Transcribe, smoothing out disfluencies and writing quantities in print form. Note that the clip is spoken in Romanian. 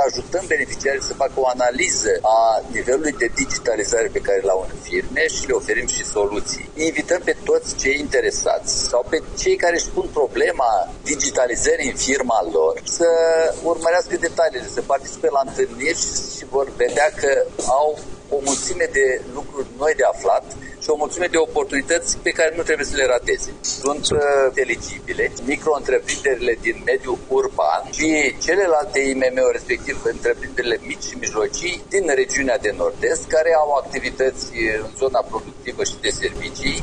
ajutăm beneficiarii să facă o analiză a nivelului de digitalizare pe care l-au în firme și le oferim și soluții. Invităm pe toți cei interesați sau pe cei care își pun problema digitalizării în firma lor să urmărească detaliile, să participe la întâlniri și vor vedea că au o mulțime de lucruri noi de aflat și o mulțime de oportunități pe care nu trebuie să le rateze. Sunt eligibile micro-întreprinderile din mediul urban și celelalte IMM-uri, respectiv întreprinderile mici și mijlocii din regiunea de nord-est, care au activități în zona productivă și de servicii